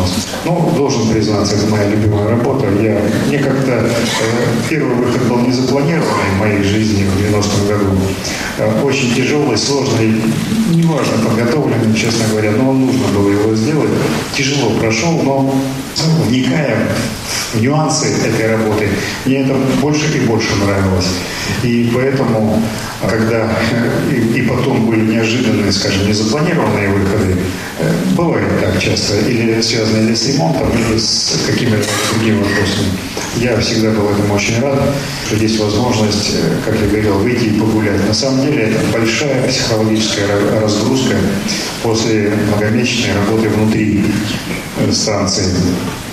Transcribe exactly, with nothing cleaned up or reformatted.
получалось. Ну, должен признаться, это моя любимая работа. Я, мне как-то э, первый выход был не запланированный в моей жизни в девяностом году. Э, очень тяжелый, сложный, неважно, подготовленный, честно говоря, но нужно было его сделать. Тяжело прошел, но вникая в нюансы этой работы, мне это больше и больше нравилось. И поэтому, когда и, и потом были неожиданные, скажем, незапланированные выходы, бывает так часто, или связаны или с ремонтом, или с какими-то другими вопросами. Я всегда был этому очень рад, что есть возможность, как я говорил, выйти и погулять. На самом деле это большая психологическая разгрузка после многомесячной работы внутри станции.